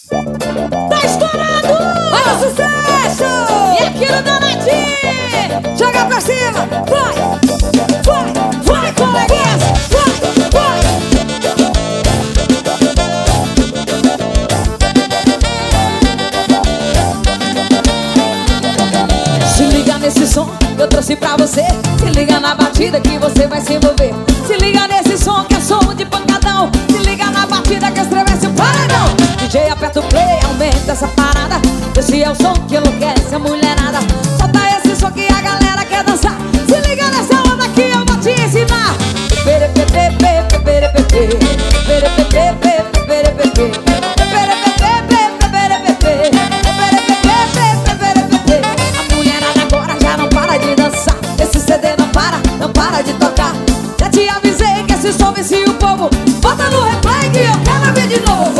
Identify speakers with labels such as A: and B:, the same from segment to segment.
A: Tá estourado! Olha o sucesso! E aquilo da Nath! Joga pra cima! Vai, coleguinhas! Vai! Se liga nesse som que eu trouxe pra você. Se liga na batida que você vai se envolver. Se liga nesse som que é som de pancadão. Se liga na batida que estremece o paredão. DJ aperta o play, aumenta essa parada. Esse é o som que enlouquece a mulherada. Solta esse som que a galera quer dançar. Se liga nessa onda que eu vou te ensinar. A mulherada agora já não para de dançar. Esse CD não para de tocar. Já te avisei que esse som vicia o povo. Bota no replay que eu quero ver de novo.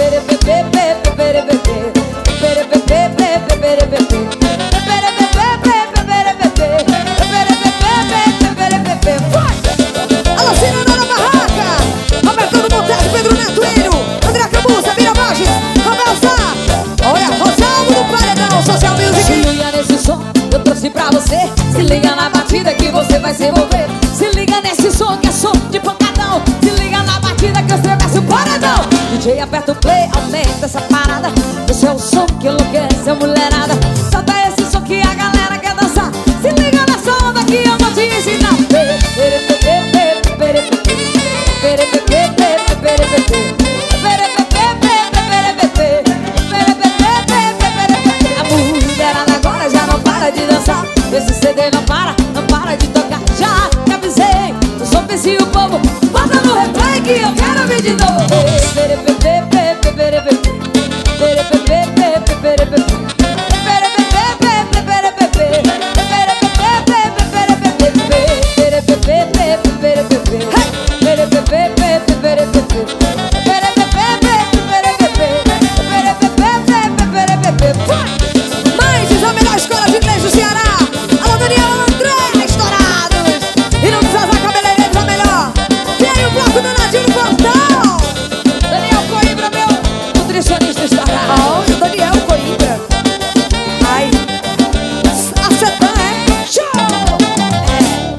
A: Alô, Ciranda na barraca, Roberto do Monteiro, Pedro Neto, Hélio, André Camusa, Mira Borges, Ravel Sá. Olha, Rosalvo do Paredão, Social Music. Se liga nesse som que eu trouxe pra você. Se liga na batida que você vai se envolver. Se liga nesse som que é som de pancadão. Se liga na batida que estremece o paredão. DJ aperta o play, aumenta essa parada. Esse é o som que enlouquece a mulherada.